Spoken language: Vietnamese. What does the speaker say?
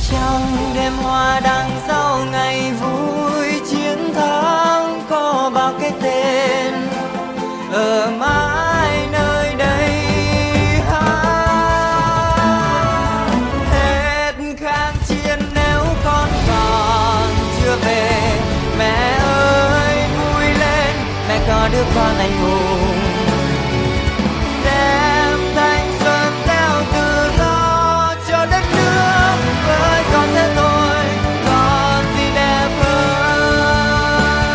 Trong đêm hoa đằng sau ngày vui chiến thắng có bao cái tên ở mãi nơi đây. Hết kháng chiến nếu con còn chưa về, mẹ ơi vui lên, mẹ có đứa con anh hùng